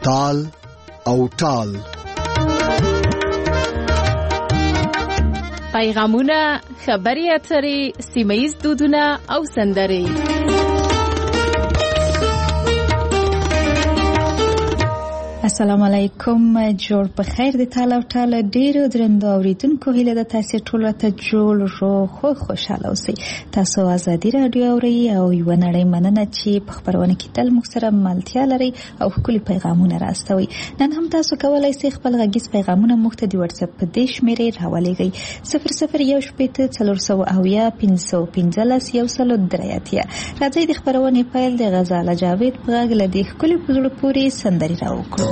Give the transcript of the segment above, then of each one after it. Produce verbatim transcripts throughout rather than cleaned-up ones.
تال او ټال. پیغامونه، خبري اترې، سیمه‌ییز دودونه او سندرې. السلام علیکم، جوړ په خیر د تاله او ټاله ډیرو درنو اوریدونکو، هیله ده تاسو ټول ته جوړ رو خو خوشاله اوسئ. تاسو ازادي رادیو اورئ او یو نړۍ مننه چې په خبرونه کې تل موږ سره ملتیا لري او خپل پیغامونه راستوي. نن هم تاسو کولای شئ خپل غږیز پیغامونه موږ ته د واتس اپ په دې شمیرې راولېږئ صفر صفر یو شپږ څلور سوه اویا پنځه پنځلس یو سل درې اتیا. راځئ د خبرونې پیل د غزاله جاوید په غږ له دې ښکلي په زړه پورې سندرې راوکړو.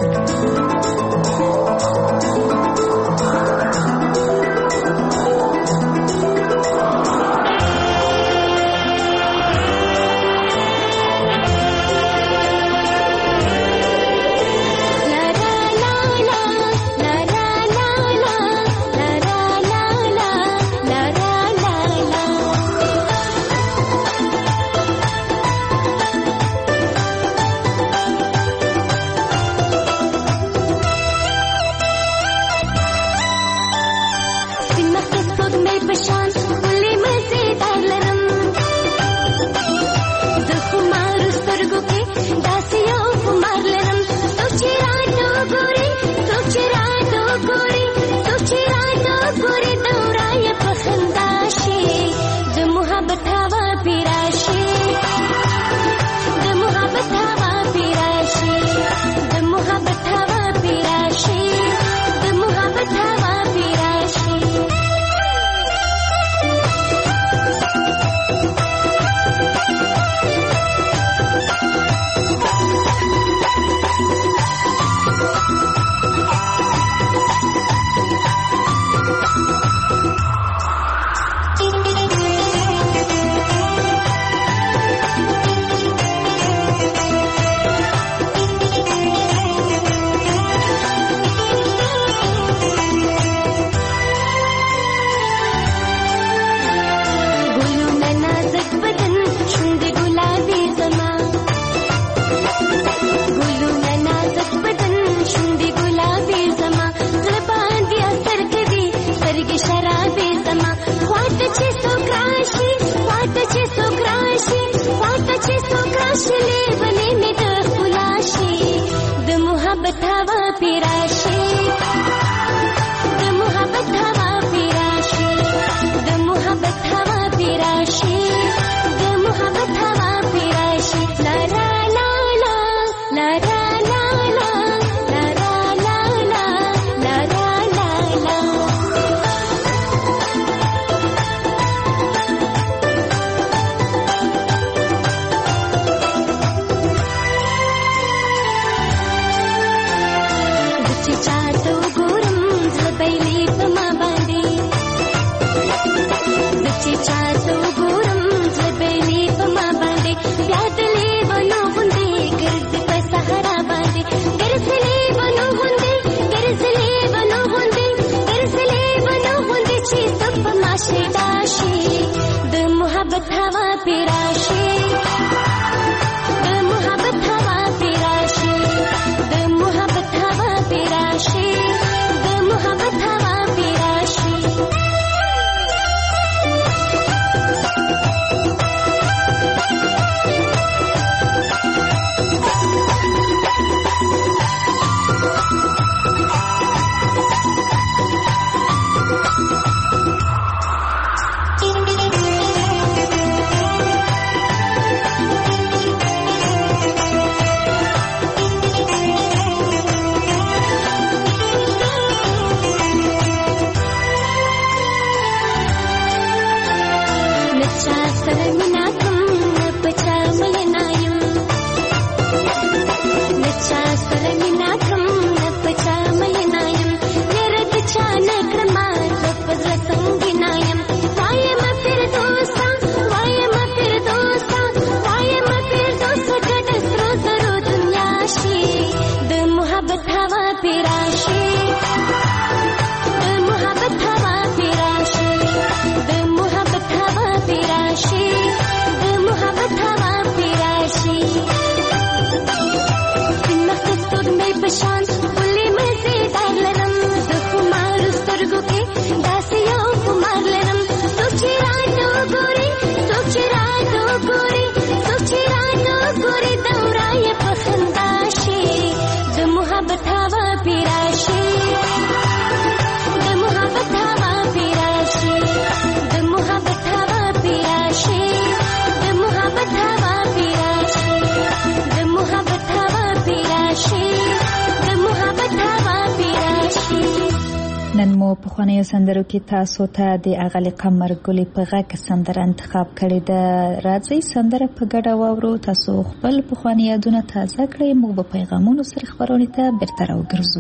په خوانیو سندرو کې تاسو ته د اغلی قمر ګلې په غږ سندره انتخاب کړې ده. راځئ سندره په ګډه واورو. تاسو خپل پخواني یادونه تازه کړئ. موږ به پیغامونو سره خپرونې ته بیرته راوګرځو.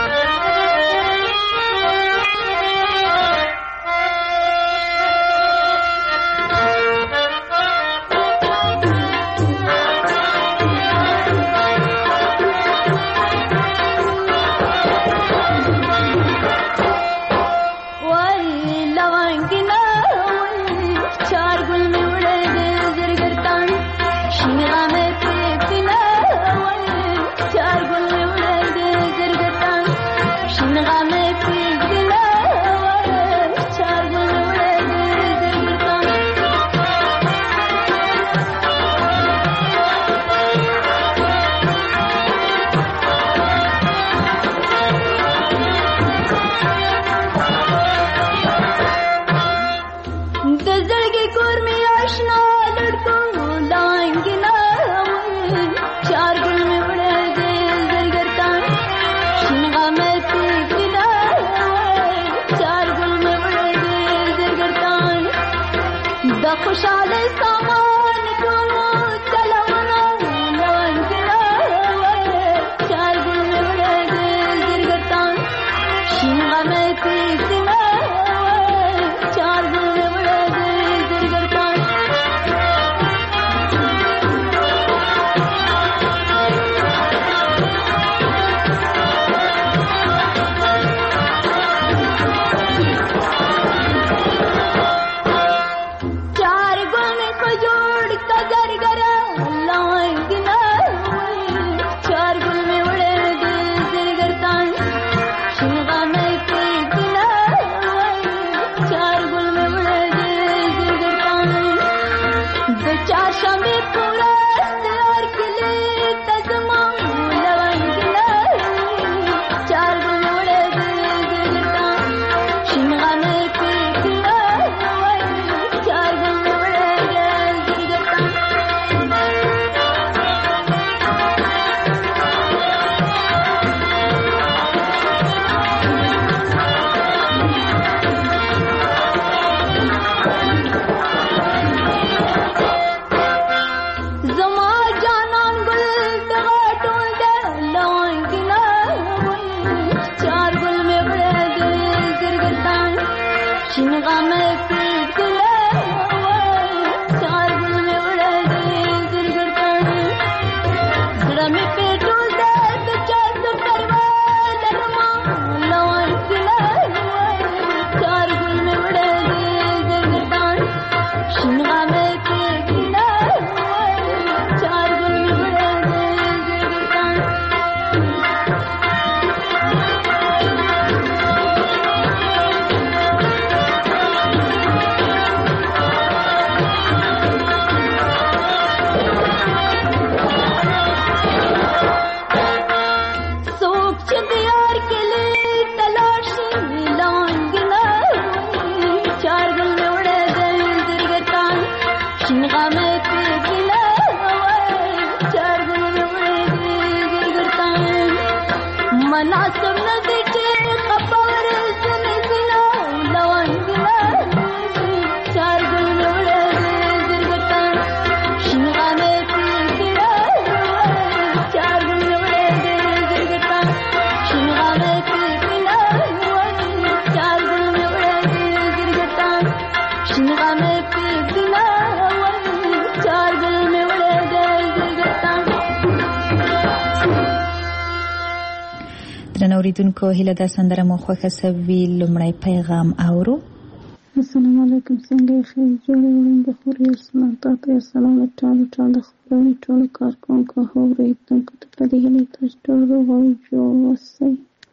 اوریدونکو هیله ده سندره مو خوښه سوي. لومړی پیغام اورو. السلام علیکم. څنګه یې؟ ښه جوړې وړاندې خوري. السلام تاسو ته السلام ټولو ټولو خبرونه ټولو کارکونکو اوریدونکو ته په دې هیله تاسو ټول روغ او جوړ اوسئ.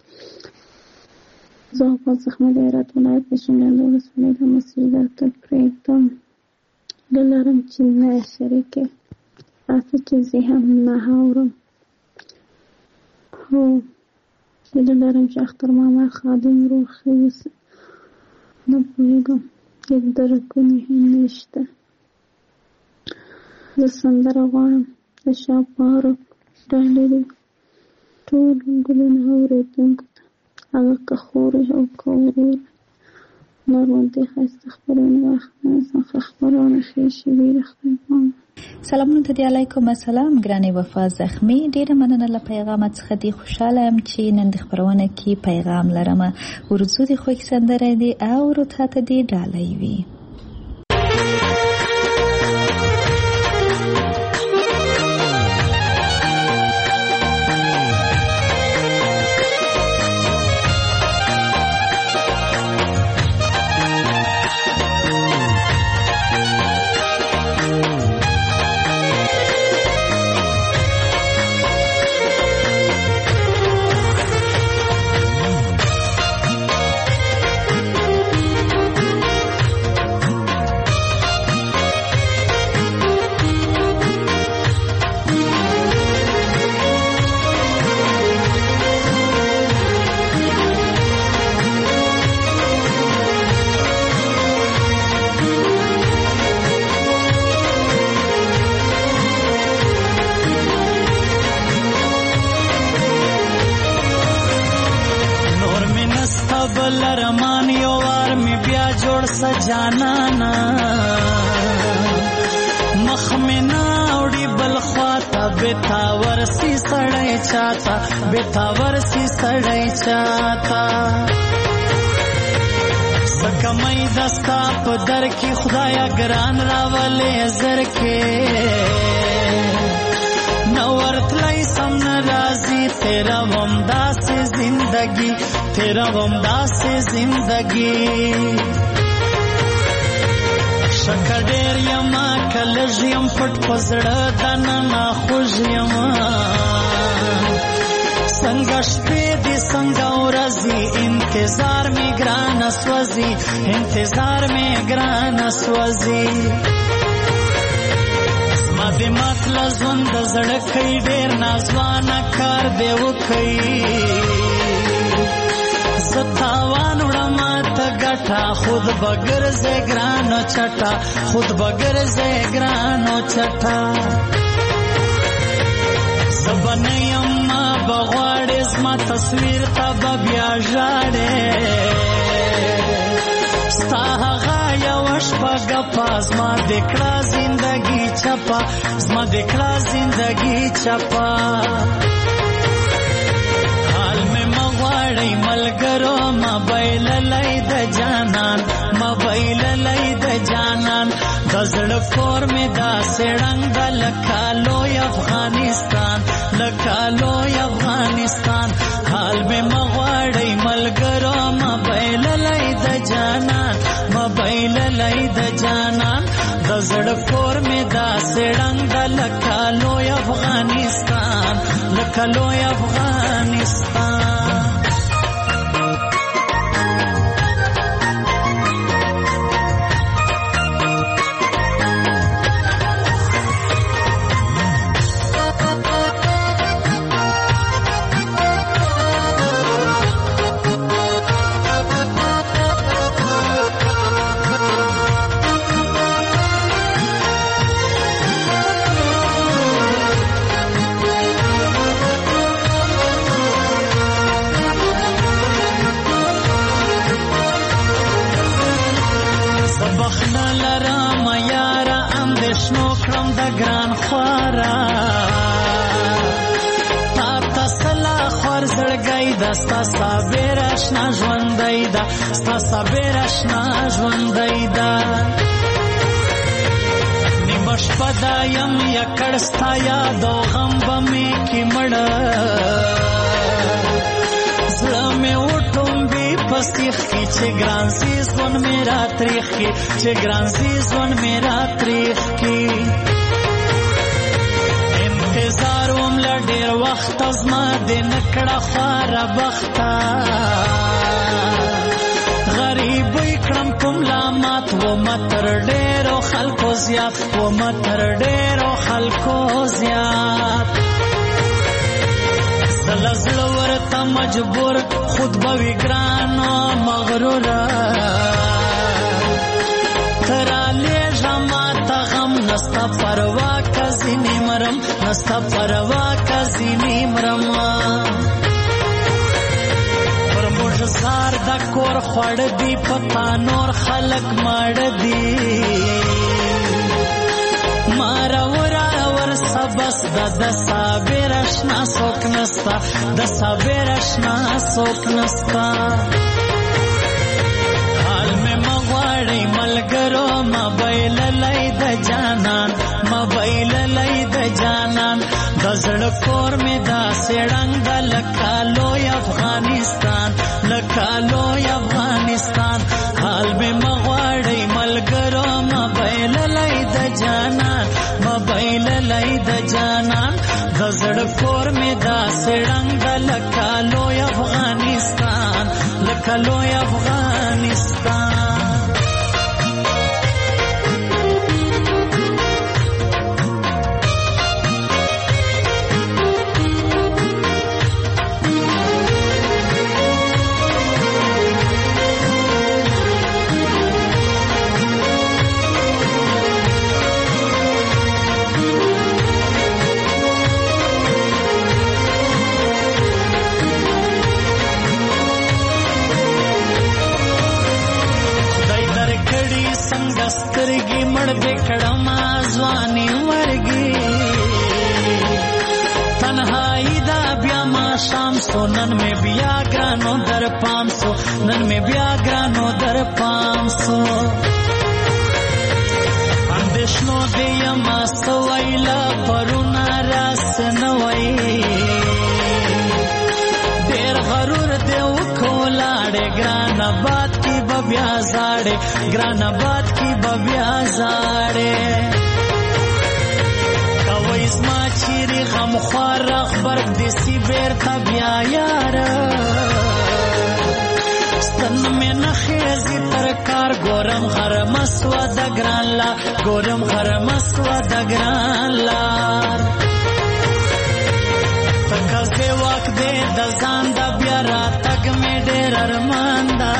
زه په زخمه د هرات ولایت د شینډنډ ولسوالۍ د مسؤلیت پرېږدم. هیله لرم چې نه شریکې راځه چې زه هم نه اورم. هو هیله لرم چې اختر ماما خادم روغ ښه اوسي. نه پوهېږم هېڅ درکونه هم نشته. زه سندره غواړم د شاه پاروک ډالري ټول ګلونه اورېدونکو ته. هغه که خور او که ورور ناروندې ښایسته خپرونه واخلم خبرونه ښې شوي د خدای پامه. سلامونه ته دی، علیکم السلام ګرانې وفا زخمي. ډیره مننه له پیغامت څخه دی. خوشاله یم چې نن د خبرونه کې پیغام لرم. ورځو د خوښ سندره دی او ورته ته دی ډالۍ وي. جانانا مخ میں ناوڑی بلخواتا بیتاور سی سڑے چاہتا بیتاور سی سڑے چاہتا سکمئی دستا پدر کی خدایا گران راولے زر کے نورت لائی سم نرازی تیرا ومدا سے زندگی تیرا ومدا سے زندگی شکر ډیر یما کلژ یم پټ پزړه دننه خوږ یما څنګه شپې دي څنګه ورځي انتظار می ګران سوځي انتظار می ګران سوځي زما د مطلب ژوند د زړه کوي ډیر نازوانه کار دی وکوي ستاوان وړما ته ګټه خود بغیر زه ګرانو چټا خود بغیر زه ګرانو چټا زبنیم ما بغواړې زما تصویر ته به بیا ژاړې ستا هغه یوه شپه ګپه زما د کړه زندګي چپه زما د کړه زندګي چپه ملګرو موبایل لای د جانان موبایل لای د جانان د زړه کور می دا سړنګ د لکالو افغانستان لکالو افغانستان حال می مغواړی ملګرو موبایل لای د جانان موبایل لای د جانان د زړه کور می دا سړنګ د لکالو افغانستان لکالو افغانستان. ستا صابر اشنا ژوندی دا ستا صابر اشنا ژوندی دا نیمه شپه دا یم یکړ ستا یاد او غم به مې کې مړه زړه مې وټومبي په سیخ کې چې ګران سي ژوند مې را تریخ کې چې ګران سي ژوند مې را تریخ کې انتظار وم له ډېر وخته زما د نکړه خواره بخته غریبۍ کړم کوم لامات ومه تر ډېرو خلکو زیات ومه تر ډېرو خلکو زیات زه له زړه ورته مجبور خود به وي ګرانو مغروره ته رالېږه ماته غم نسته پروا که ځینې مرم نسته پروا که ځینې مرم پر زار د کور خوړ دی پتا نور خلق مړ دی مارا ورا ور سبس د د صابر اشنا سوک نستا د صابر اشنا سوک نستا حال میں مغواړی ملګرو موبایل لای د جانان موبایل لای د جانان د زړه کور می دا سړنګ د لکالو افغانستان لکالو افغانستان حال میں مغواړی ملګرو موبایل لای د جانان موبایل لای د جانان د زړه کور می دا سړنګ د لکالو افغانستان لکالو افغانستان سترګې مړ دې کړم ځواني ورګي تنهایی دا بیا ما شام سو نن مې بیا ګرانو در پام سو نن مې بیا ګرانو در پام سو اندېښنو دې یم سویلا پرونه راس نه وای ډېر غرور دې وکولاړې ګران آباد کی بیا زاړې ګران آباد کی بیا زاړې کوي زما چیرې غم خوار خبر دې سی بیرته بیا یار ستن مې نخېزي تر کار ګورم غر مسوا د ګران لا ګورم غر مسوا د ګران لار تکازه واک دې د ځان د بیا را تګ مې ډېر ارمان دا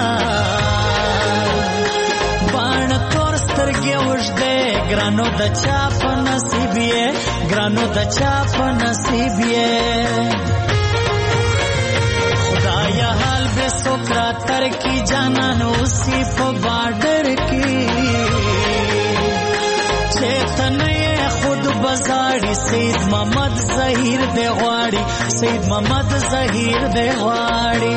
ګرانو د چا په نصیب یې ګرانو د چا په نصیب یې خدایا حال به سوکرا تر کی جانان اوسی په بارډر کی چیتنه خود بزاړي سید محمد ظهیر دی غواړي سید محمد ظهیر دی غواړي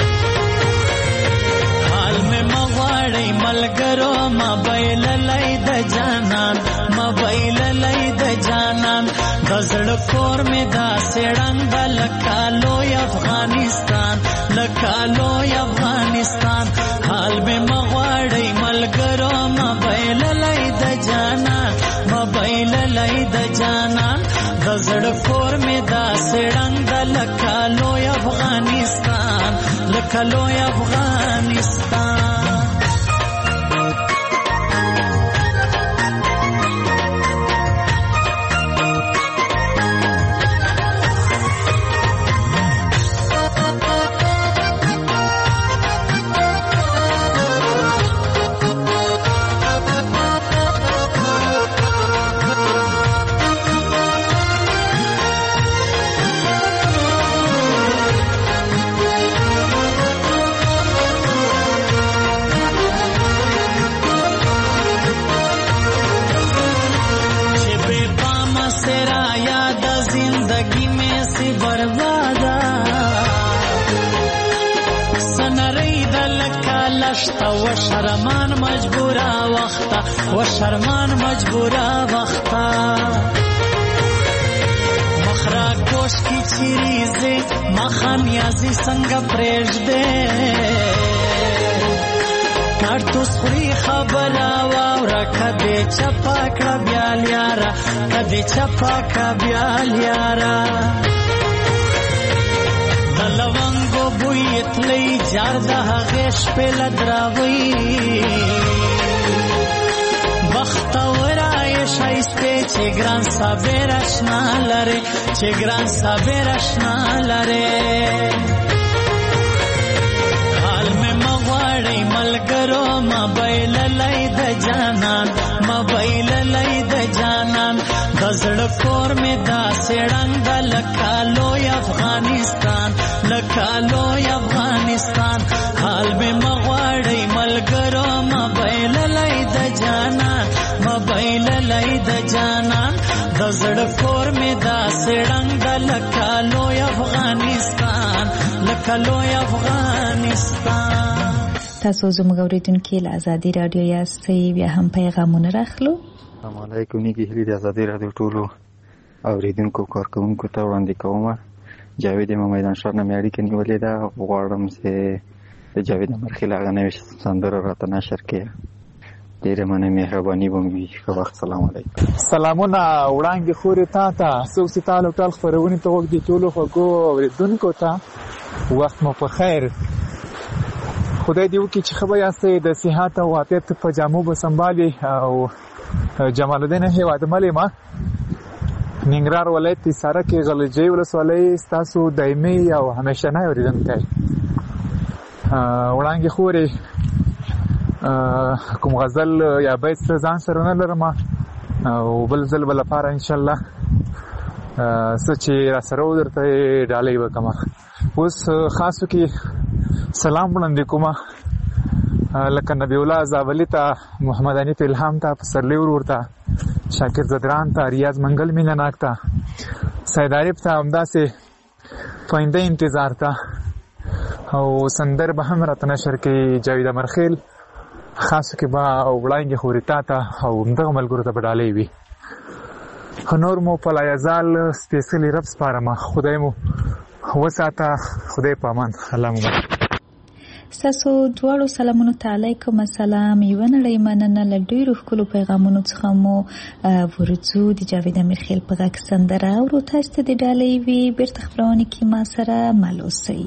ملګرو موبایل لای د جانان موبایل لای د جانان د زړه کور می دا سړنګ د لکالو افغانستان لکالو افغانستان حال می مغواړی ملګرو موبایل لای د جانان موبایل لای د جانان د زړه کور می دا سړنګ د لکالو افغانستان لکالو افغانستان و شرمان مجبورا وختا و شرمان مجبورا وختا مخرا گوش کی چیریزی مخانیازی سنگ پریج دے کارتوس خوری خبر آوارا کدی چپا کڑا بیال یارا کدی چپا کڑا بیال یارا دلوانگو بویت لی جار دا غیش پی لدراوی بختاورائی شایست پی چه گران سابیر اشنا لره چه گران سابیر اشنا لره حال میں مغواڑی ملگرو موبایل لای د جانان موبایل لای د جانان دزړ کور می دا سړنګ د لکالو افغانستان لکه لوی افغانستان حال به مغواړی ملګرو موبایل لای د جانان موبایل لای د جانان د زړه کور می دا سړنګ د لکه لوی افغانستان لکه لوی افغانستان. تاسو زموږ اوریدونکو له ازادي رادیو یاستئ، بیا هم پیغامونه راخلو. السلام علیکم. نیکی هیلې د ازادي رادیو ټولو اوریدونکو کارکوونکو ته وړاندې کوم. جاوید امام میدان ښار نه مې اړیکه نیولې ده. غواړم چې د جاوید مرخیل هغه نوې سندره راته نشر کړي. ډېره مننه، مهرباني به مې وي. ښه وخت. سلام علیکم. سلامونه وړاندې خورې تا ته څوک چې تا له ټول خپرونې ته غوږ دي ټولو خوږو اورېدونکو ته وخت مو په خیر. خدای دې وکړي چې ښه به یاستئ، د صحت او عافیت په جامو به سنبالي. او جمال الدین هیوادمل یم، ننګرهار ولایت حصاره کې غلجۍ ولسوالۍ، ستاسو دایمي او همیشنی اورېدونکی. وړاندې خورې کوم غزل یا بیت ځان سره نه لرم، او بل ځل به لپاره انشاءالله څه چې را سره و درته یې ډالۍ وکړم. اوس خاصو کې سلام وړاندې کوم لکه نبی الله زابلي ته، محمد حنیف الهام ته، پسرلی ورور ته، شاکر زدران ته، ریاض منګل مینه ناک ته، سید عارف ته، همداسې پاینده انتظار ته، او سندر به هم راته نشر کوي جاوید امرخیل. خاصو کې به وړاندې خورې تا ته او همدغه ملګرو ته به ډالۍ وي. نور مو په لایزال سپېڅلي رب سپارم. خدای مو وساته، خدای په امان. الله مو ستاسو دواړو سلامونو ته علیکم السلام. یوه نړۍ مننه. له ډېرو ښکلو پیغامونو څخه مو ورځو د جاوید امیرخیل په غږ سندره اورو. تاسو ته د ډالۍ وي. بېرته خپرونې کې ما سره مل اوسئ.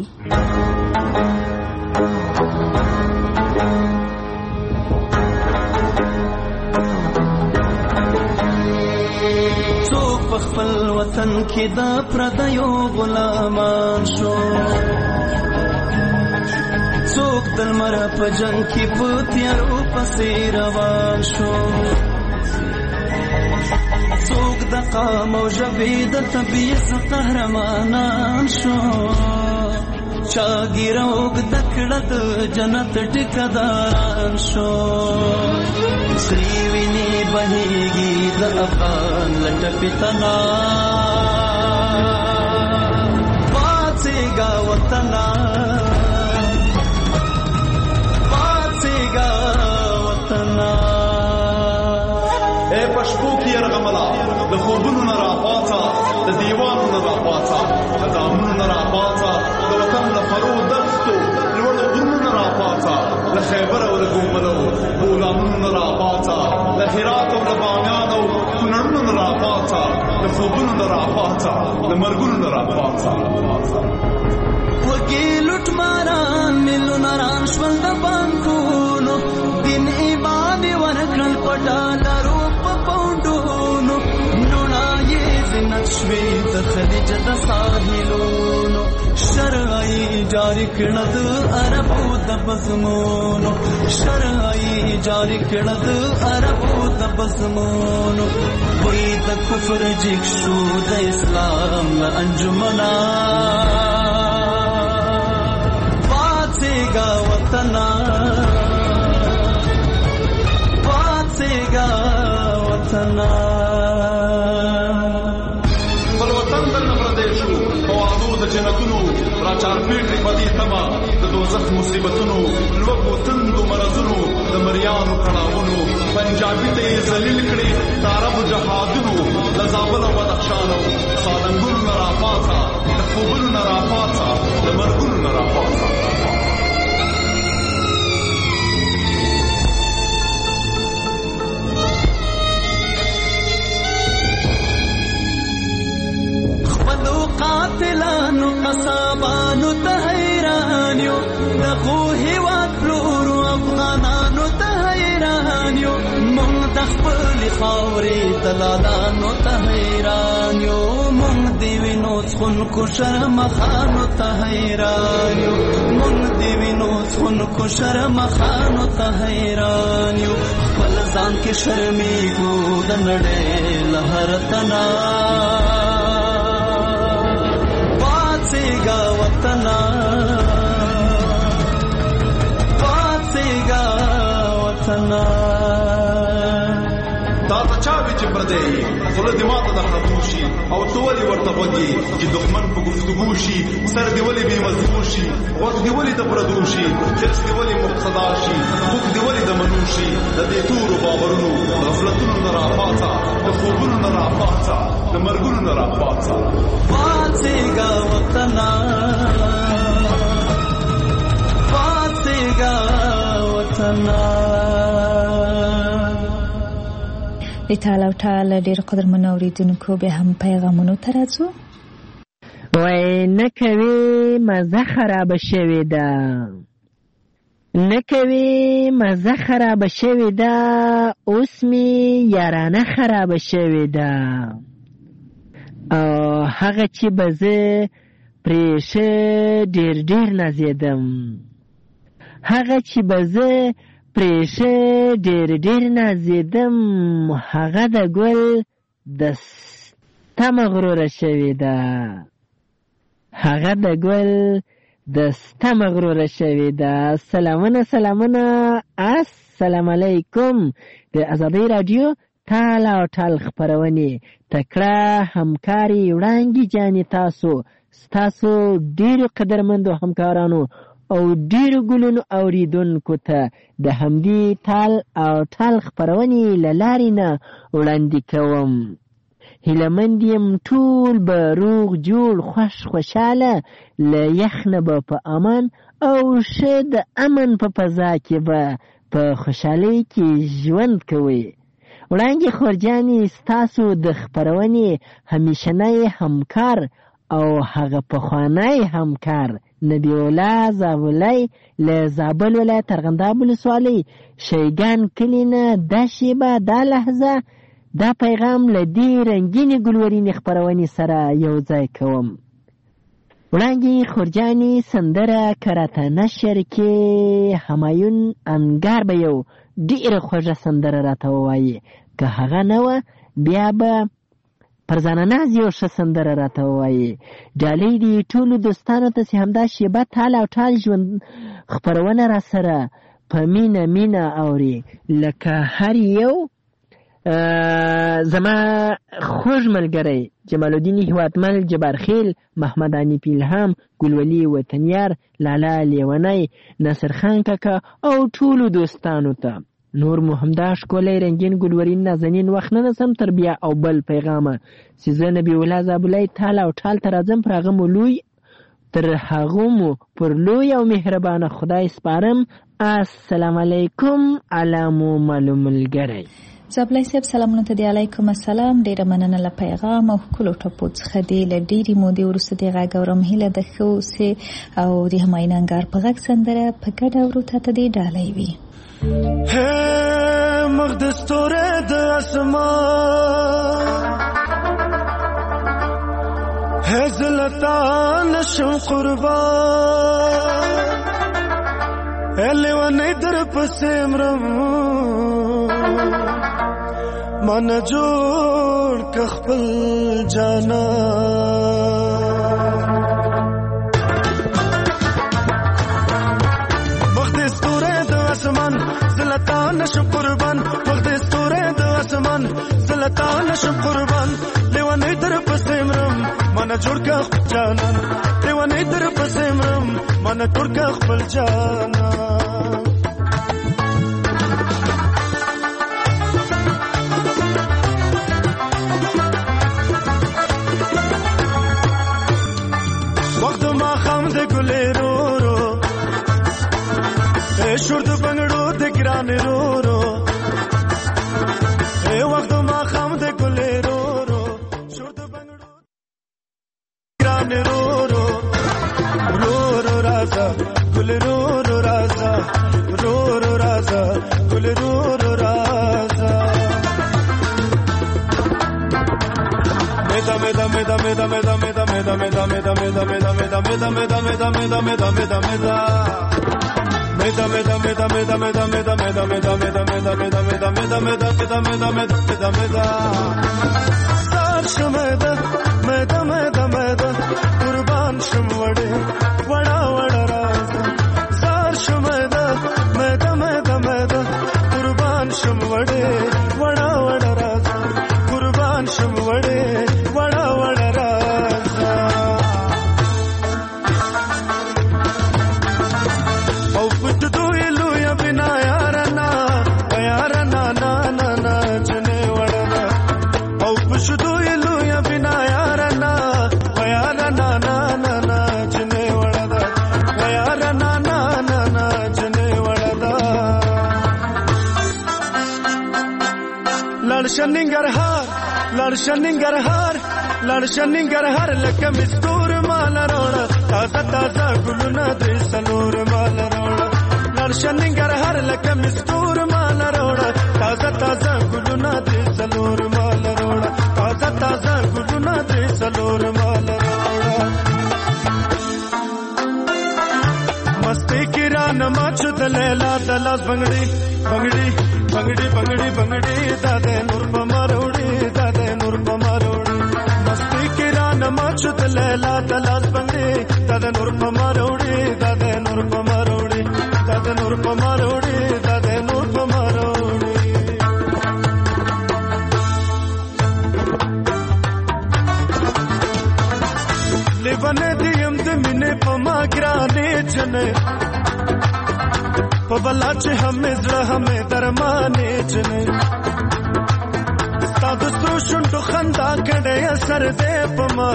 څوک په خپل وطن کې د پردیو غلامان شو، څوک د لمر په جنګ کې په تیارو پسې روان شو، څوک د قام او ژبې د طبیعت قهرمانان شو، چا ګیره اوږده کړه د جنت ټیکهداران شو. سرې وینې بهېږي د افغان له ټپې تنا، پاڅېږه وطنه پاڅېږه وطنه. ای په شپو کې یرغمله د خوبونو نه راپاڅه، د دیوانو نه راپاڅه، د دامونو نه راپاڅه، د وطن له فرو دښتو لوړو غرونو نه راپاڅه، له خیبر او له ګوملو بولانونو نه راپاڅه، له هرات او له بامیان او کونړونو نه راپاڅه، د خوبونو نه راپاڅه، د مرګونو نه راپاڅه. وږي لوټماران میلیونه ران شول د بانکونو، دین ایمان یې ورکړل په ډالرو په پونډونو، لوڼه یې زینت شوې د خلیج د ساحلونو، شرعي جاری کړه د عربو د بزمونو، شرعي جاری کړه د عربو د بزمونو. وای د کفر جګ شو د اسلام له انجمنا، پاڅېږه وطنه پاڅېږه وطنه. بل وطن درنه پردی شو په وعدو د جنتونو، را چارپېټې په دې تمه د دوزخ مصیبتونو، لوږو تندو مرضونو د مریانو کړاوونو، پنجابي ته یې ذلیل کړي د عربو جهادونو، له زابل او بدخشان او سالنګونو نه راپاڅه، د خوبونو نه راپاڅه، د مرګونو نه راپاڅه. قاتلانو قصابانو ته حیران یو، دغو هېواد پلورو افغانانو ته حیران یو، مونږ د خپلې خاورې دلالانو ته حیران یو، مونږ د وینو څښونکو شرمخانو ته حیران یو، مونږ د وینو څښونکو شرمخانو ته حیران یو. خپل ځان کې شرمېږو د نړۍ له هر تنا، پاڅېږه وطنه پردی خوله دې ماته د خطو شي او ته ولې ورته غوږ چې دښمن په گفتگو شي سر دې ولې بې مضمون شي غوږ دې ولې د پردو شي چرس دې ولې مقتدا شي خوب دې ولې د منو شي د دې تورو باورونو غفلتونو نه راپاڅه د خوبونو نه راپاڅه د مرګونو نه راپاڅه پاڅېږه وطنه پاڅېږه وطنه. د ټال او ټال ډېر قدرمنو اورېدونکو بیا هم پیغامونو ته راځو. وای نه کوي مزه خرابه شوې ده نه کوي مزه خرابه شوې ده اوس مې یارانه خرابه شوې ده او هغه چې به زه پرې ښه ډېر ډېر نازېدم هغه چې به زه پرې ښه ډېر ډېر نازېدم هغه د ګل د سته مغروره شوې ده هغه د ګل د سته مغروره شوې ده. سلامونه سلامونه السلام علیکم. د ازادۍ راډیو ټال او ټال خپرونې تکړه همکاري وړاندې جانې تاسو ستاسو ډېرو قدرمندو همکارانو او ډېرو ګلونو اوریدونکو ته د همدې ټال او ټال خپرونې له لارې نه وړاندې کوم. هیلهمند یم ټول به روغ جوړ خوش خوشحاله له یخ نه به په امان او ښه د امن په فضا کې به په خوشحالۍ کې ژوند کوئ. وړانګې خورجانې ستاسو د خپرونې همیشنی همکار او هغه پخوانی همکار نبی الله زابلی له زابل ولایت ارغنداب ولسوالۍ شیګان کلي نه دا شیبه دا لحظه دا پیغام له دې رنګینې ګلورینې خپرونې سره یو ځای کوم. وړانګې خورجانې سندره کراته نشر کې همایون انګار به یو ډېره خوږه سندره راته ووایي که هغه نه وه بیا به پرزانه ناز یو ښه سندره راته ووایي. ډالۍ دې ټولو دوستانو ته چې همدا شیبه ټال او ټال ژوند خپرونه را سره په مینه مینه اوري لکه هر یو زما خوږ ملګری جمال الدین هیوادمل جبارخیل محمد حنیف الهام ګلولي وطنیار لالا لیونی ناصر خان کاکا او ټولو دوستانو ته نور مو همدا ښکلی رنګین ګلورین نازنین وخت نه نسم تر بیا او بل پیغامه چې زه نبی الله زابلی ټال او ټال ته راځم پر هغه مو لوی تر هغه مو پر لوی او مهربانه خدای سپارم. السلام علیکم علامو معلوم ملګری. زابلی صاحب سلامونه ته دی. علیکم السلام. ډېره مننه له پیغام او ښکلو ټپو څخه دی. له ډېرې مودې وروسته دې غږ اورم. هیله ده ښه اوسې او د همایون انګار په غږ سندره په ګډه اورو تا ته دې ډالۍ وي. ہے مخ د ستوري د اسمان ہے زلطان شم قربان ہے لیوانی در پسیمرم من جوړ که خپل جانا وخت ستوره د اسمان زلطان شم قربان وخت ستوره د اسمان زلطان شم قربان لیوانی در پسیمرم من جوړ که خپل جانا لیوانی در پسیمرم من جوړ که خپل جانا شور د بنگړو د ګران رو رو اے وخت ما خام د ګلې رو رو شور د بنگړو ګران رو رو رو رو رازا ګل رو رو رازا رو رو رازا ګل رو رو رازا مدا مدا مدا مدا مدا مدا مدا مدا مدا مدا مدا مدا مدا مدا مدا مدا مدا مدا مدا Meda meda meda meda meda meda meda meda meda meda meda meda meda meda meda meda meda meda meda sar shmeda meda meda meda qurban shmwade vada vada raza sar shmeda meda meda meda qurban shmwade vada vada raza لړشننګرهار لړشننګرهار لکه مستور مال روړه تازه تازه ګلونه درې څلور مال روړه لړشننګرهار لکه مستور مال روړه تازه تازه ګلونه درې څلور مال روړه تازه تازه ګلونه درې څلور مال روړه مستی کران ماچو د لیلا د لاس بنگړي بنگړي بنگړي بنگړي بنگړي دا د نور په ماروړي دا د نور په ماروړي مستی کران ماچو د لیلا د لاس بنگړي دا د نور په ماروړي دا د نور په ماروړي دا د نور په ماروړي دا د نور په ماروړي لیوانه دیم د مینې په ما ګرانې جنې په بلا چې همې زړه همې درمانې جنې ستا د سترو شونډو خندا کړی اثر دی په ما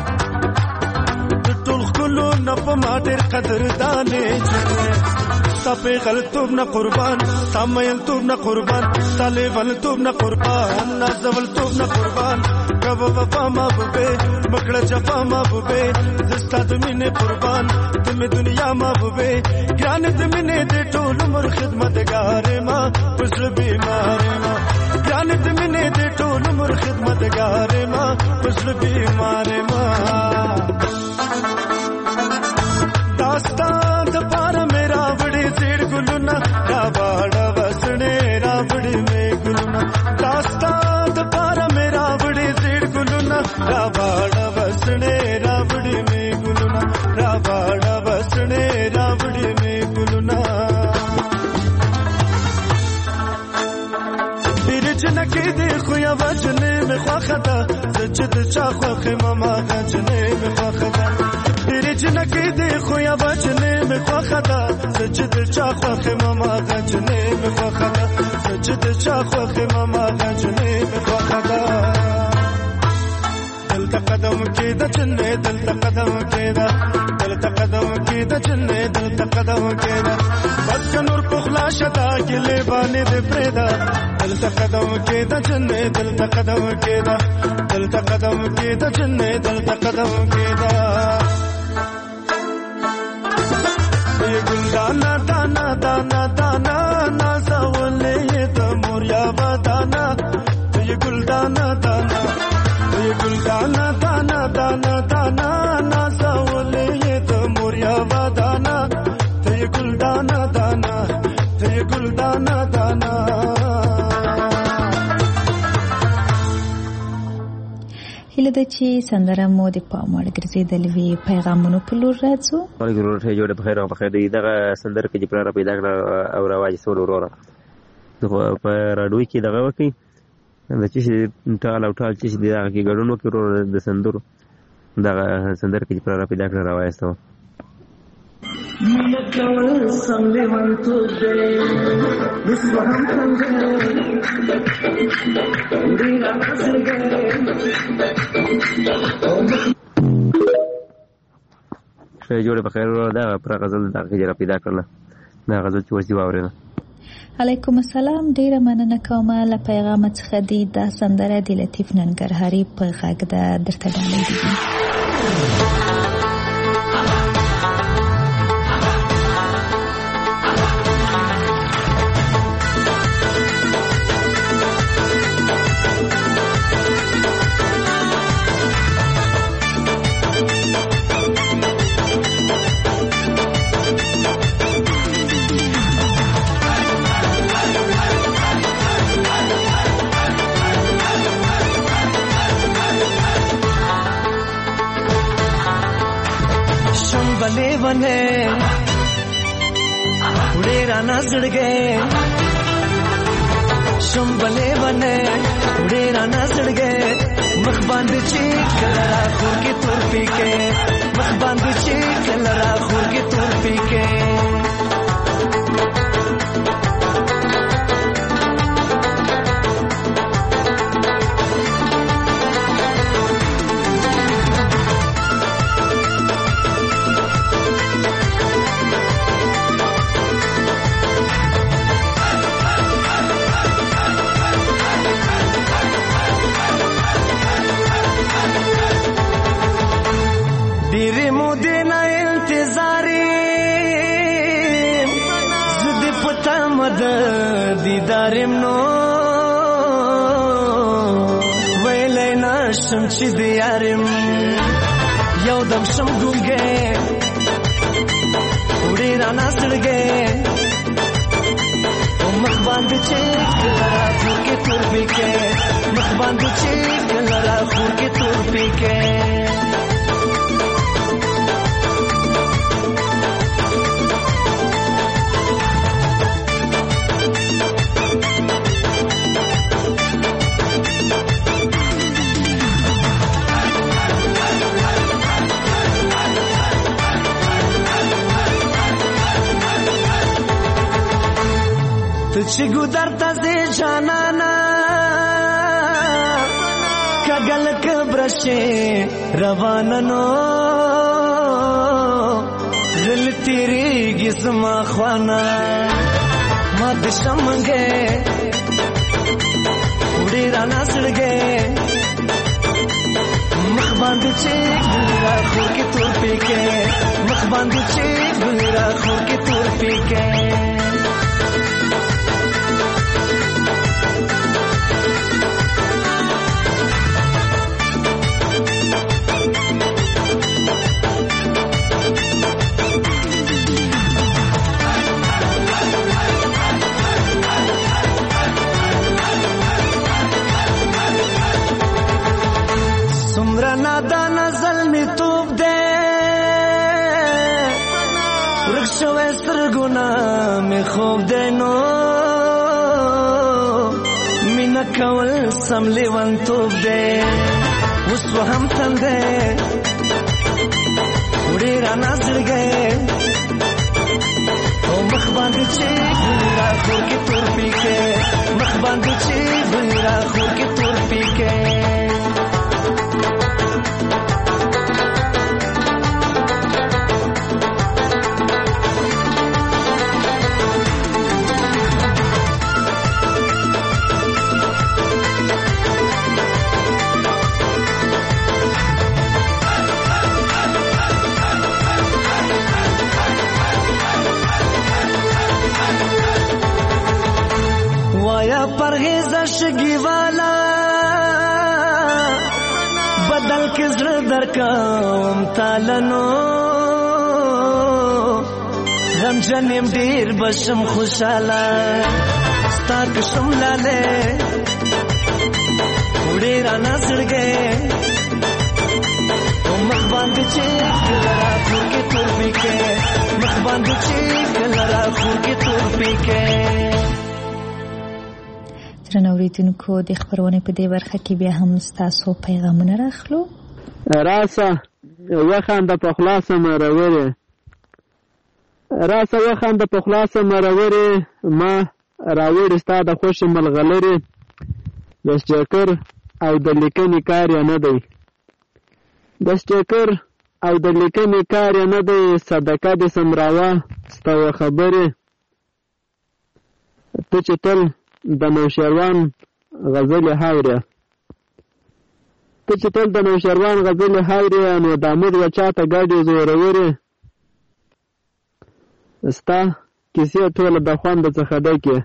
د ټول ښکلو نه په ما ډېر قدردانې جنې ستا پیغلتوب نه قربان ستا میلتوب نه قربان ستا لیونتوب نه قربان نازولتوب نه قربان کبه وفا محبوبې مکړه جفا محبوبې زستا د مینې قربان ته مې دنیا محبوبې ګران د مینې د ټول عمر خدمتګارې ما په زړه بیمارې ما ګران د مینې د ټول عمر خدمتګارې ما په زړه بیمارې ما داستا د پاره مې راوړې زیړ ګلونه راواړه وسړې راوړې مې ګلونه داستا د پاره مې راوړې زیړ ګلونه راواړه وسړې راوړې مې ګلونه راواړه وسړې راوړې مې ګلونه جنکې دې خو یا وجنې مې خوښه ده زه چې د چا خوښې مما غجنې مې خوښه ده ډېرې جنکې دې خو یا وجنې مې خوښه ده زه چې د چا خوښې مما غجنې مې خوښه ده زه چې د چا خوښې مما غجنې مې خوښه ده دلته قدم کېده جنې دلته قدم کېده دلته قدم کېده جنې دلته قدم کېده بس که نور پخلا شته ګلې باندې دې پرېږده دلته قدم کېده جنې دلته قدم کېده دلته قدم کېده جنې دلته قدم کېده ای ګلدانا دانا دانا دانا نازولې د مور یابه دانا ای ګلدانا دانا ای ګلدانا دانا دانا دانا نازولې د مور یابه دانا ای ګلدانا دانا ای ګلدانا دانا هیله ده چې سندره مو د پام وړ ګرځېدلې وي پیغامونو په لور راځو وعلیکم ورحمة جوړه بخیر او بخیر دی دغه سندره کې چې پلار پیدا کړ او رواج سول وروره په راډیو کې دغه وکی د چې ټال او ټال چې دغه کې ګډون وکړو وروره د سندرو دغه سندره کې چې پلار پیدا کړ رواج سو ملکول سملې وانتو دې وسوهم څنګه دې راځي ښه جوړه بخیر وروره دا پر غزل دغه کې پیدا کړل دا غزل چې وځي واورېده علیکم السلام ډیره مننه کوم له پیغام څخه دی دا سندره د لطیف ننګرهاري په غږ ده درته ډالۍ دي बने उड़े राना सड़गे शुम बने बने उड़े राना सड़गे मख बांध ची कलरा खूर की तुर पी के मख बांध ची कलरा खूर की तुर पी के د دیدارم نو ویلې نشم چې دیارم یو دم شم ګونګې وړي رانا سړګې او مخ باندې چې کلرا خور کې تور پکې مخ باندې چې کلرا خور کې تور پکې چې ګودر ته دې جانانا کګل کبرشه رواننو دل تیری گسما خوانا ما د شمګه وړي رانا سړګه مخ باندې چې ګلرا خور کې تور پکې مخ باندې چې ګلرا خور کې تور پکې نادان ظلمی توب دے رکشوے سرگونا میں خوب دے نو مینا کول سملی ون توب دے اس و ہم تن دے اڑی رانا سڑ گئے او مخ باندې چې ګلرا خور کې تور پکې مخ باندې چې ګلرا خور کې تور پکې پرهیز شگی والا بدل کے زر در کام تالنو غم جنیم دیر بشم خوشالا ستا کشم لالے اڑی رانا سڑ گئے او مخ باندې چې کلرا خور کې تور پکې مخ باندې چې کلرا خور کې تور پکې درنو اوریدونکو د خبرونه په دې برخه کې بیا هم ستاسو پیغامونه راخلو راسه وخانده په خلاصه مروري راسه وخانده په خلاصه مروري ما راوړی ستا د خوش ملغلري د سټیکر او د لیکنې کار نه دی د سټیکر او د لیکنې کار نه دی صدقه د سمراوه ستو خبره ته چې تل د نوشیروان غزل هاوریا ته چې تل د نوشیروان غزل هاوریا نو د امید و چاته ګاډي زوروري ستا کیسې ټول د خوند څخه ډکه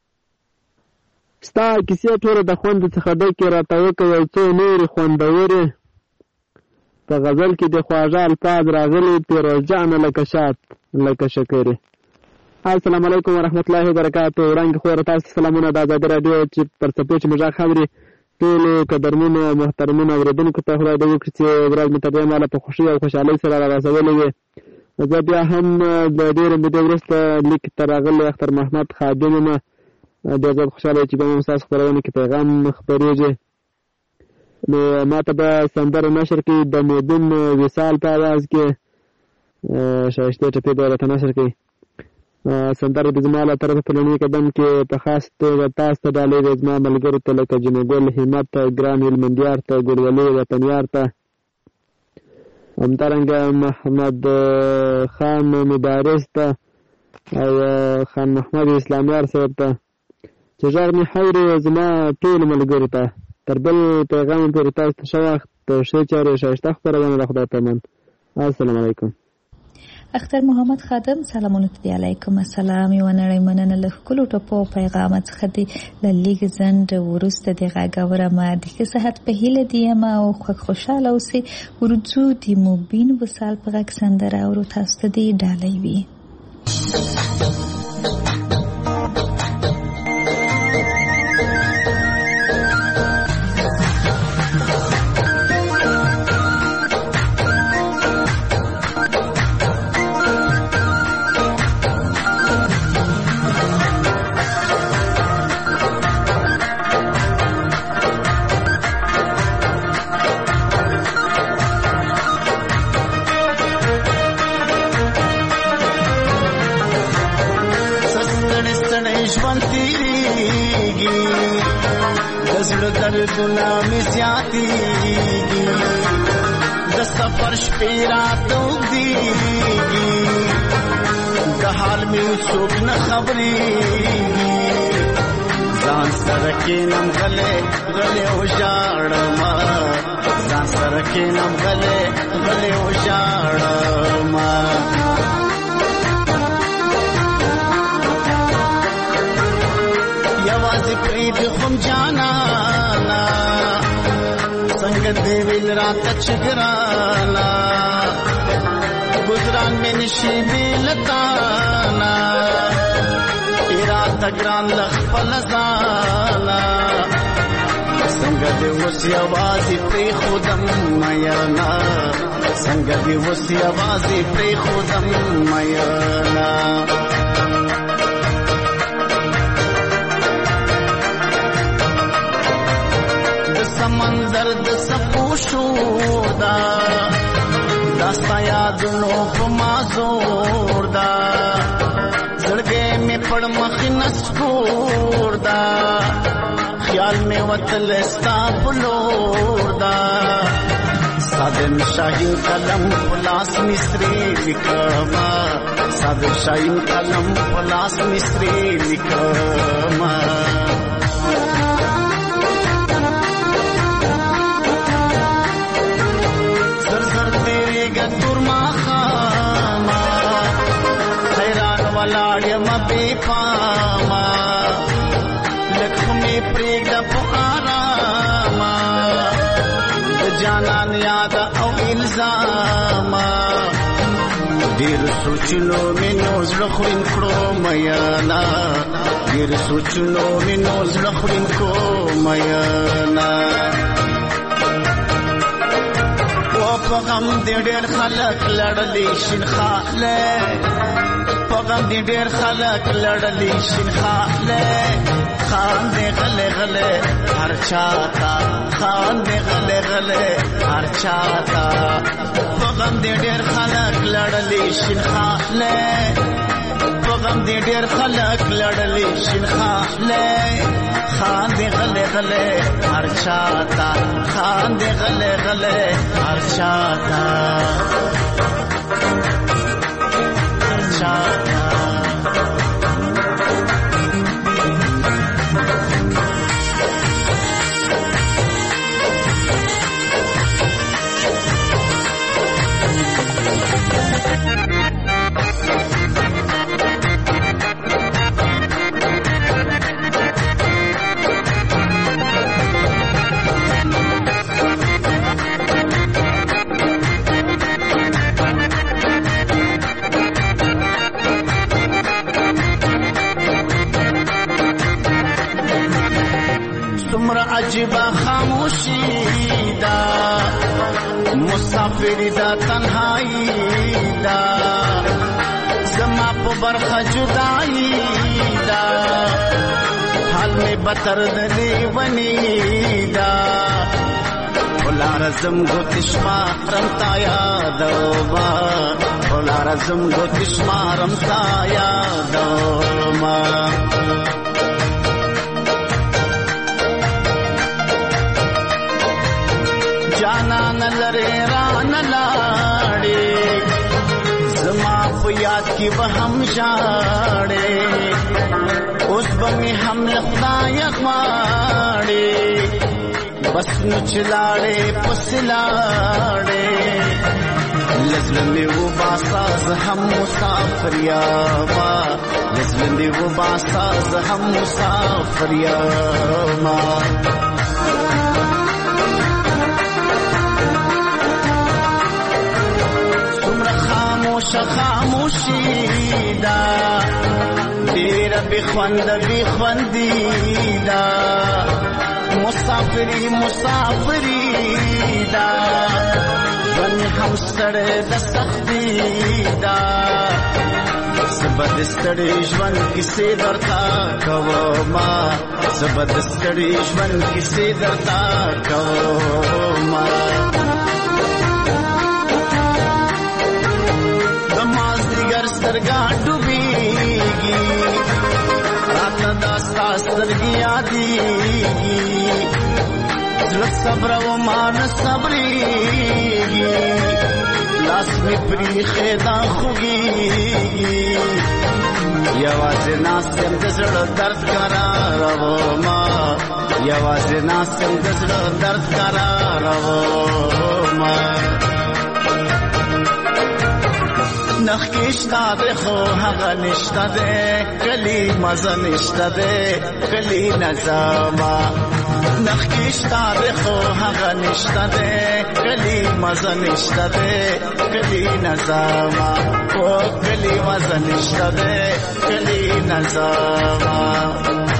ستا کیسې ټول د خوند څخه ډکه راته وکړ یو څو نور خوندوري په غزل کې د خواجه الفاظ راغلي پیروز جان لکه شات لکه شکرې. السلام علیکم ورحمت الله وبرکاتہ. ورنګ خور تاسو سلامونه د آزاد رادیو چې پر څپو چې مجا خبري ټول قدرمنو محترمونو اوریدونکو ته خدای دې وکړي چې ورځ متدې مال په خوشي او خوشحالي سره راځولې وي. زه بیا هم د ډېر مدې وروسته لیک تر راغلی اختر محمد خادم ما د زړه خوشاله چې به تاسو خبرونه کې پیغام خبرېږي. نو ماته به سندره نشر کې د مودن وصال په आवाज کې شایسته ټپې د نشر کې سندره د زماله طرف په لنی قدم کې په خاص توګه تاسو ته ډالې د زما ملګرو ته لکه جنګل همت ګران هلمندیار ته ګډولي وطنیار ته همدارنګه محمد خان مدارس ته او خان محمد اسلامیار صاحب ته چې ژغ مې حورې زما ټول ملګرو ته تر بل پیغام پورې تاسو ته ښه وخت ښې چارې ښایسته خپرونه د خدای په امان. السلام علیکم. اختر محمد خادم سلامونه دی علیکم السلام یو نړۍ مننه له ښکلو ټپو پیغام څخه دی له لیږ ځنډ وروسته د غږاورم د ښه صحت په هیله دی یم او خوشحاله اوسئ. ورځو د مبین وصال په غږ سندره اورو تاسو ته د ډالۍ وي. दर्दना में ज्यादतीगी द सफर शपेरा दोगीगी द हाल में सोच न खबरी जान सरके नम गले गले उजाड़मा जान सरके नम गले गले उजाड़मा यवाज़ प्रीत खुम जाना देविल रात चिगराना गुजरान में निशीबी लताना इरात ग्रान लख पलजाना संग दिवसी आवाज़ी प्री खुदम मयना संग दिवसी आवाज़ी प्री खुदम मयना समंदर द सपूशोदा दास्ता यादनो फमाजोरदा जड़गे में पड़ मखनस्कोरदा ख्याल में वतलस्ता बुलोरदा सादन शाहीन कलम पलास मिस्री लिखमा सादन शाहीन कलम पलास मिस्री लिखमा बेपामा लक्ष्मी प्रेग पुआरामा जानान याद औ इल्जामा देर सोचनो में नोज लखरिन करो मयाना देर सोचनो में नोज लखरिन को मयाना वो पगम देर खलक लड़ली शिनखाले पगम दी डेर खलक लड़ली शिनखाले खान दे गले गले हर चाहता खान दे गले गले हर चाहता पगम दी डेर खलक लड़ली शिनखाले पगम दी डेर खलक लड़ली शिनखाले खान दे गले गले हर चाहता खान दे गले गले हर चाहता अजीबा खामोशी दा मुसाफिर दा तन्हाई दा जमा पे बरखा जुदाई दा हाल में बतर दे बनी दा भुला रज़म गोतिश्मा रमता यादवा भुला रज़म गोतिश्मा रमता यादवा जाना न लरे रान लाड़े जमा याद की वह हम जाड़े उस बमी हम लखदायक माड़े बस नुचलाड़े पुसलाड़े لزلمی و باساز هم مسافر یاما لزلمی و باساز هم مسافر یاما سمر خاموش خاموشی دا دیر بخوند بخوندی دا مسافری مسافری دا ونی هم سڑے دا سختی دا زبد ستڑی ژوند کیسې درتا کوما زبد ستڑی ژوند کیسې درتا کوما د مازدیګر سترګا ډوبېږي راته دا ستا سترګې یادېږي زړه صبر و ما نه صبرېږي لاس مې پریښی دا خوږېږي یوازې ناست یم د زړه درد قرارومه یوازې ناست یم د زړه درد قرارومه نخکې شته دی خو هغه نشته دی کلي مزه نشته دی کلي نظامه نخکې شته دی خو هغه نشته دی کلي مزه نشته دی کلي نظامه او کلي مزه نشته دی کلي نظامه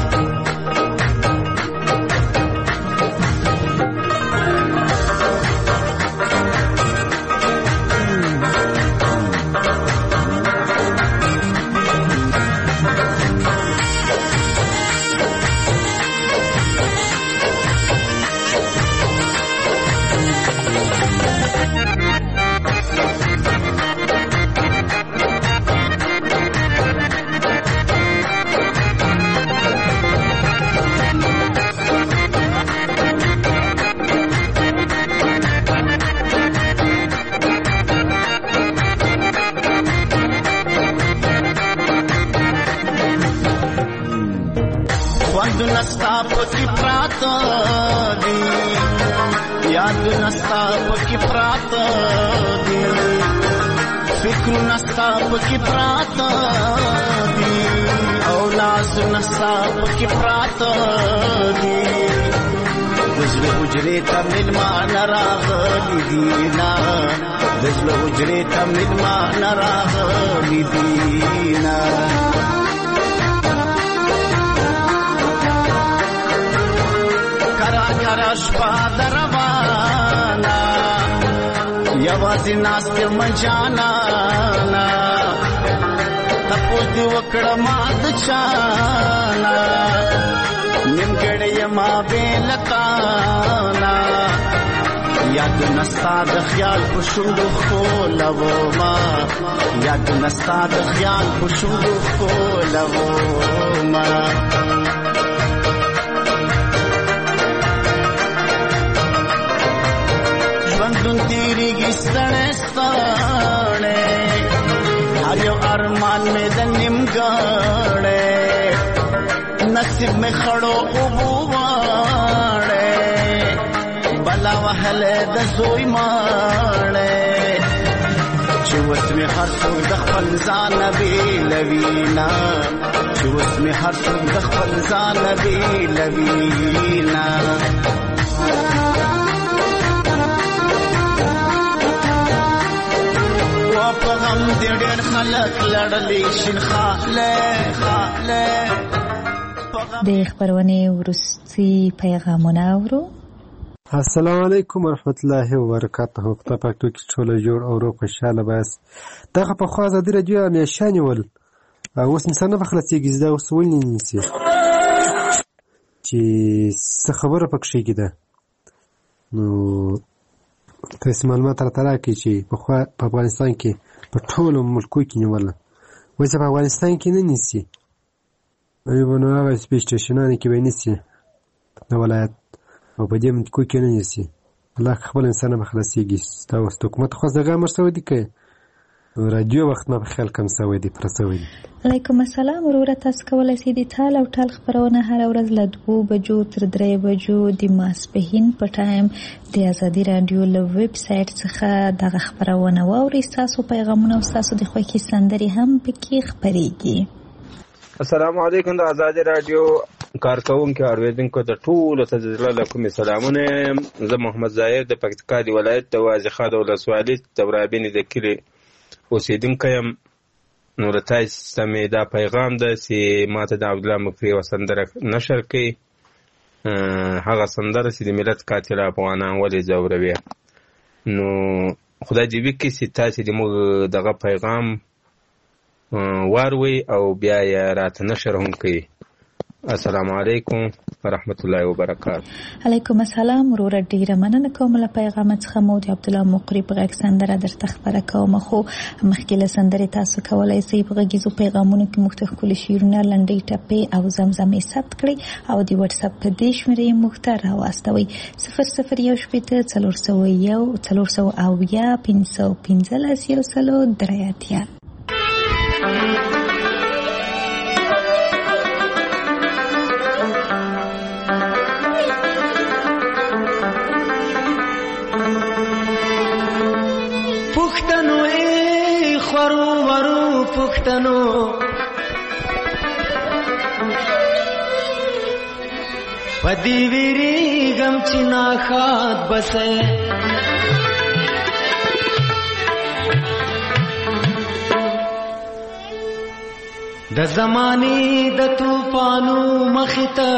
پکی پراتا دی یاد نستا پکی پراتا دی فکر نستا پکی پراتا دی او لاس نستا پکی پراتا دی دزل حجری تا ملمان راغلی دینا دزل حجری تا ملمان راغلی دینا شپا دروانا یوازی ناست منجانا تپوس دی وکڑا ماد چانا نمگڑی ما بیلتانا یاد نستا د خیال پشندو خولو ما یاد نستا د خیال پشندو خولو ما ژوندون تیریږي ستړی ستړی هر یو ارمان مې د نیمګړی نصیب مې خړو اوبو واړی بلا وهلی د زوی ماړی چې اوس مې هر څوک د خپل ځانه بېلوینه چې اوس مې هر څوک د خپل ځانه بېلوینه په غم دې ډېر خلک لړلي شین خاله خاله د خبرونې وروستي پیغامونه اورو. السلام علیکم ورحمت الله وبرکاته. په پښتو کې ټول جوړ او روغ خوشاله باس دغه په خوا ازادي رادیو همیشاني ول اوس انسان په خلاصيږي زده اوس ولني نيسي چې څه خبره پکې کېده نو تاسو معلومات راته راکړئ چې په خوا په افغانستان کې په ټولو ملکو کې نیوله وایي په افغانستان کې نه نیسي ایوه نو هغه سپیس سټیشنانو کې به نیسي د ولایت او په دې ملکو کې نه نیسي الله خپل انسان به خلاصېږي ستا اوس حکومت خو دغه امر شوی دی که رادیو وخت ما په خیال کم سوی دی پوره سوی دی. علیکم السلام وروره، تاسو کولی شئ د ټال او ټال خپرونه هره ورځ له دوو بجو تر درې بجو د ماسپښین په ټایم د ازادي راډیو له ویب سایټ څخه دغه خپرونه واورئ. ستاسو پیغامونه او ستاسو د خوښې سندرې هم پکې خپرېږي. السلام علیکم. د ازادي راډیو کارکونکو اوریدونکو د ټولو ته د زړه له کومې سلامونه یم. زه محمد ظاهر د پکتیکا د ولایت د وازیخا د ولسوالۍ د ورابینې د کلي اوسېدونکی یم. نو له تاسو ته مې دا پیغام ده چې ما ته د عبدالله مکري یوه سندره نشر کړي. هغه سندره چې د ملت قاتل افغانان ولې ځوروي. نو خدای دې وکړي چې تاسې د موږ دغه پیغام واروئ او بیا یې راته نشر هم کړي. السلام علیکم ورحمت الله وبرکاته. علیکم السلام وروره، ډیره مننه کوم له پیغام څخه. مو د عبدالله مقری په غږ سندره درته خبره کوم. خو مخکې له سندرې تاسو کولی شئ په غږیزو پیغامونو کې موږ ته ښکلي شعرونه، لنډۍ ټپې او زمزمې ثبت کړئ او د وټس اپ په دې شمېرې موږ ته راواستوئ: صفر صفر یو شپېته څلور سوه یو څلور سوه اویا پنځه سوه پنځلس یو سلو درې اتیا. پښتنو پدی ویری غم چنا خات بسه د زمانی د طوفانو مخته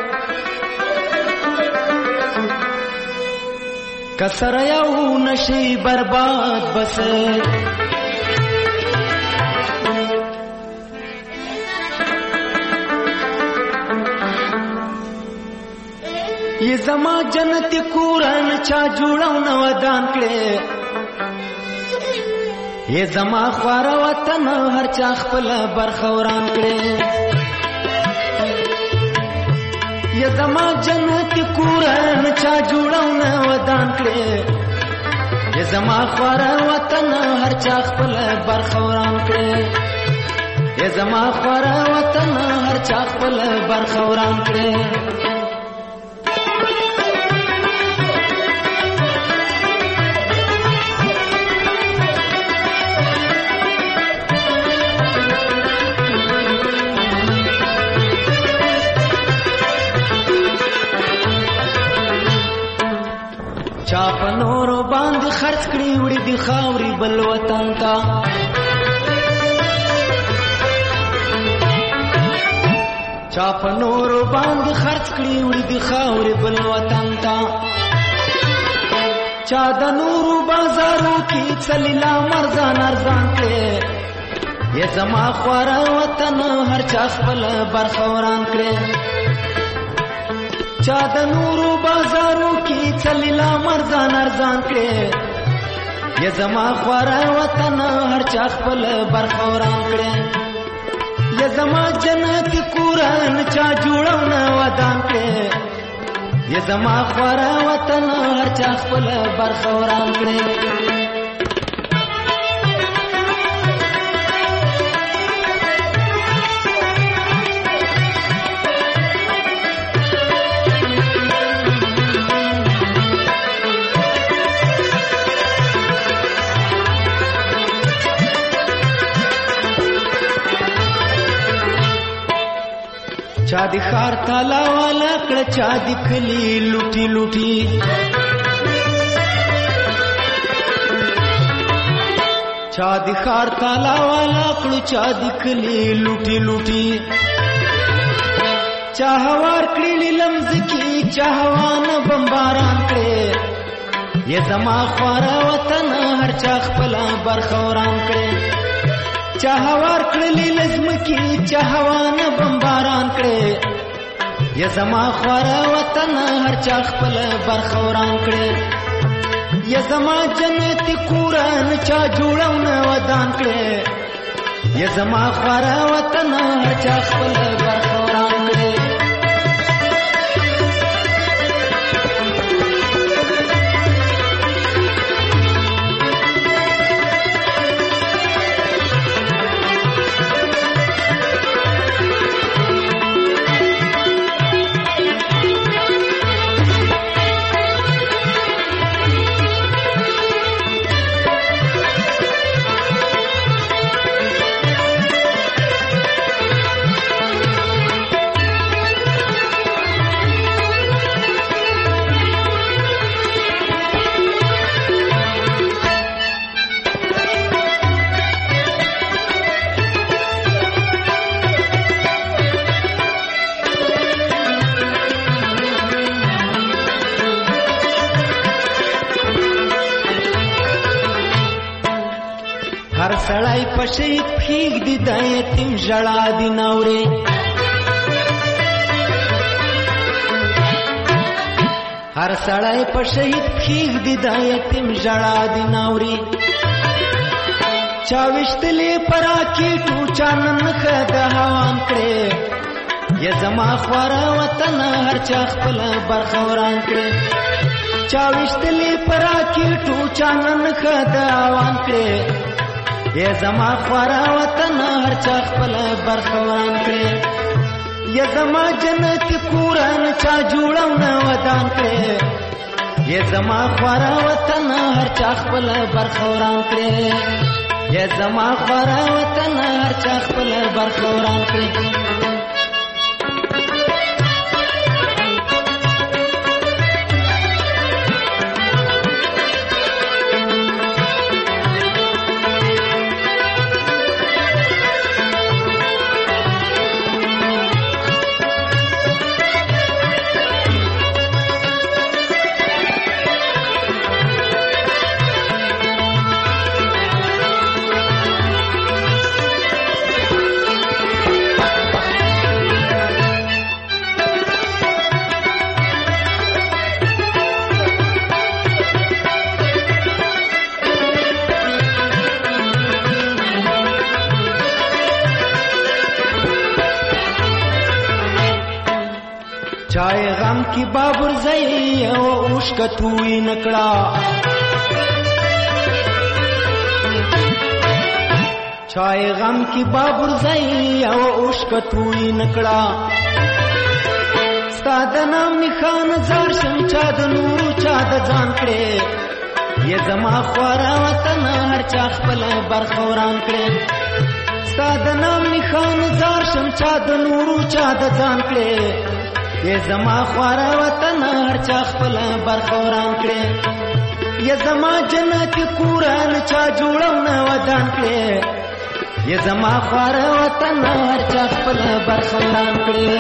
کسر یو نشي برباد بسه یہ زما جنت کورن چا جوړاو نو ودان کړي. یہ زما خوار وطن هر چا خپل برخوران کړي. یہ زما جنت کورن چا جوړاو نو ودان کړي. یہ زما خوار وطن هر چا خپل برخوران کړي. یہ زما خوار وطن هر چا خپل برخوران کړي. چاپ نورو باندې خرڅ کړي وړي د خاوري بل وطن تا. چاپ نورو باندې خرڅ کړي وړي د خاوري بل وطن تا. چا د نورو بازارو کې څلیلا مرزان ارزان کړي. یا زما خواره وطن هر چا خپل برخوران کړي. چا د نورو بازارو کې څلیلا مرزان ارزان کړي. یا زما خواره وطن هر چا خپل برخوران کړي. یا زما جنت کورن چا جوړاو نه ودان کړي. یا زما خواره وطن هر چا خپل برخوران کړي. چا دی خار تالا والا کړه چا دی کلی لوټي لوټي. چا دی خار تالا والا کړه چا دی کلی لوټي لوټي. چا هوار کړي لمز کی چا هوان بمباران کړي. یا زما خواره وطن هر چا خپل برخوران کړي. چا هوار کړلی لزم کی چا هوان بمباران کړي. یا زما خواره وطن هر چا خپل برخوران کړي. یا زما جنت کورن چا جوړاو نه ودان کړي. یا زما خواره وطن هر چا خپل برخوران کړي. هر سړی په شهید پښېږدي د یتیم ژړا دې ناورې هر سړی په شهید پښېږدي د یتیم ژړا دې ناورې چا ویشتلې په راکېټو چا نن ښه د هوان کړې یا زما خواره وطن هر چا خپله برخه وران کړې چا ویشتلې په راکېټو چا نن ښه د هوان کړې یا زما خواره وطن هر چا خپله برخه وران کړې یا زما جنت کورن چا جوړو نه ودان کړې یا زما خواره وطن هر چا خپله برخه وران کړې یا زما خواره وطن هر چا خپله برخه وران کړې چای غم کی بابر زئی او اوشکتوی نکړه چای غم کی بابر زئی او اوشکتوی نکړه ستاد نام نخان زار شم چا د نور چا د ځان کړي یا زما خواره وطن هر چا خپل برخوران کړي ستاد نام نخان زار شم چا د نور چا د ځان کړي یا زما خواره وطن هر چا خپل برخوران کړي یا زما جنت کوران چا جوړو نه ودان کړي یا زما خواره وطن هر چا خپل برخوران کړي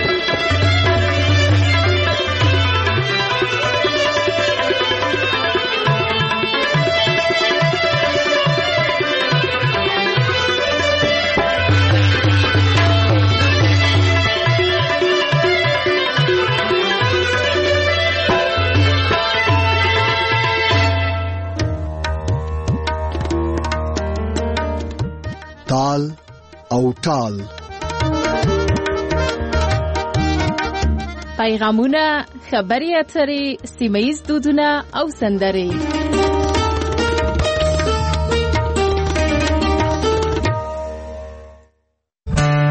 تال او ټال پیغامونه، خبري اترې، سیمه‌ییز دودونه او سندرې.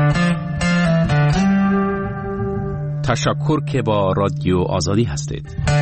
تشکر که با رادیو آزادی هستید.